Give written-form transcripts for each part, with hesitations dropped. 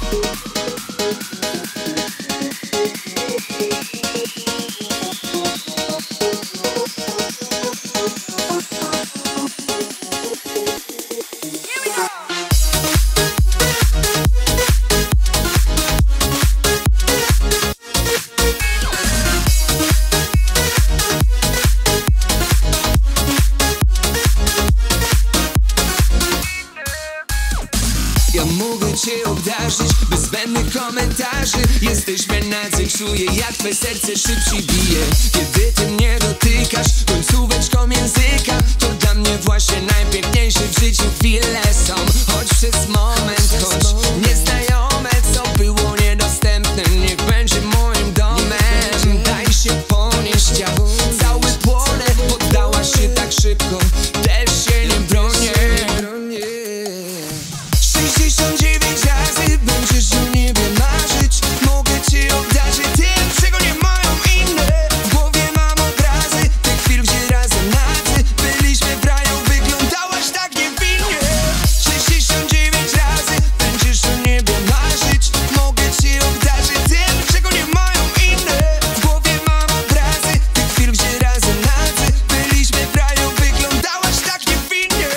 Ja mogę cię obdarzyć bez zbędnych komentarzy. Jesteśmy nadzy, czuję jak twe serce szybciej bije. Kiedy ty mnie dotykasz końcóweczką języka, to dla mnie właśnie najpiękniejsze w życiu chwile są. Choć przez moment, choć nieznajome, co było niedostępne, niech będzie moim domem. Daj się ponieść, ja cały płonę. Poddałaś się tak szybko, też się nie bronię. 69 razy będziesz o niebie marzyć. Mogę ci obdarzyć tym, czego nie mają inne. W głowie mam obrazy tych chwil, gdzie razem nadzy byliśmy w raju, wyglądałaś tak niewinnie. 69 razy będziesz o niebie marzyć. Mogę ci obdarzyć tym, czego nie mają inne. W głowie mam obrazy tych chwil, gdzie razem nadzy byliśmy w raju, wyglądałaś tak niewinnie.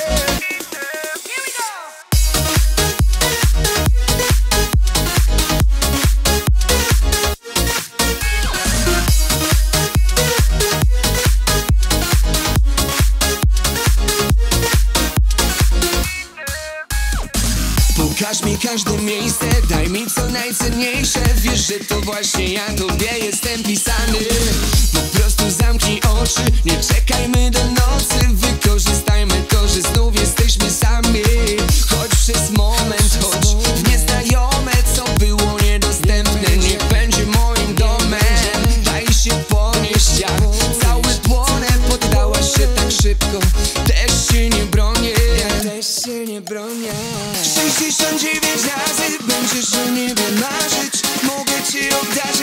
Pokaż mi każde miejsce, daj mi co najcenniejsze. Wiesz, że to właśnie ja tobie jestem pisany. Po prostu zamknij oczy, nie czekajmy do nocy. Wykorzystajmy to, że znów jesteśmy sami. Choć przez moment, choć w nieznajome, co było niedostępne, niech będzie moim domem. Daj się ponieść, jak cały płonę. Poddałaś się tak szybko, też się nie bronię. Też się nie bronię. 69 razy będziesz o niebie marzyć. Mogę ci obdarzyć